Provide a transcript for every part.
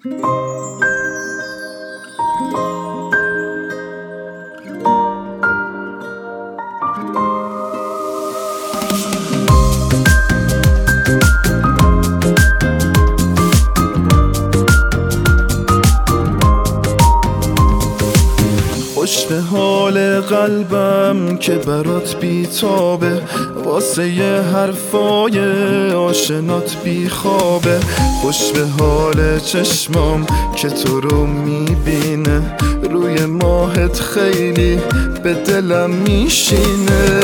خوش به حال قلبم که برات بیتابه، واسه یه حرفای آشنات بیخوابه. خوش به حال چشمام که تو رو میبینه، روی ماهت خیلی به دلم میشینه.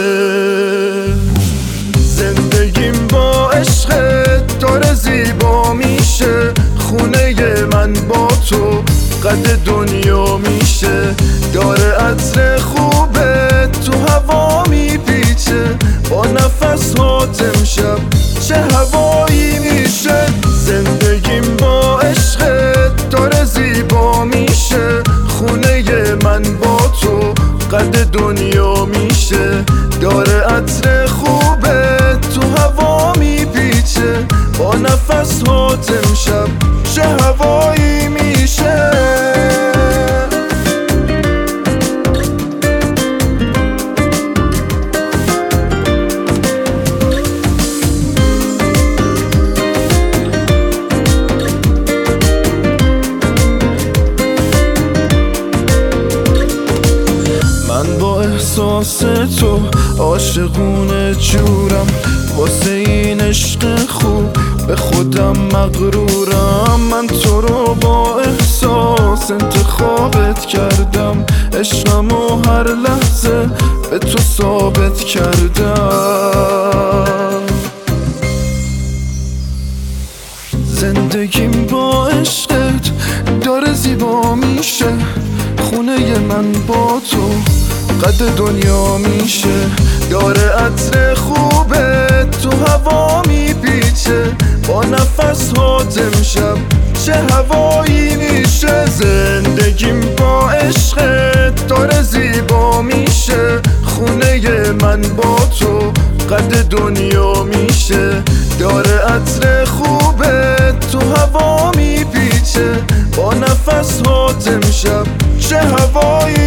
زندگیم با عشقت داره زیبا میشه، خونه من با تو قد دنیا میشه. داره عطر خوبه تو هوا میپیچه، با نفس هات امشب چه هوایی میشه. زندگیم با عشقت داره زیبا میشه، خونه من با تو قد دنیا میشه. داره عطر خوبه تو هوا میپیچه، با نفس هات امشب چه هوایی میشه. من با احساس تو عاشقونه جورم، واسه این عشق خوب به خودم مغرورم. من تو رو با احساس انتخابت کردم، عشقمو هر لحظه به تو ثابت کردم. زندگیم با عشقت داره زیبا میشه، خونه من با تو قد دنیا میشه. داره عطر خوبه تو هوا میپیچه، با نفس هات امشب چه هوایی میشه. زندگیم با عشقت داره زیبا میشه، خونه من با تو قد دنیا میشه. داره عطر خوبه تو هوا میپیچه، با نفس هات امشب چه هوایی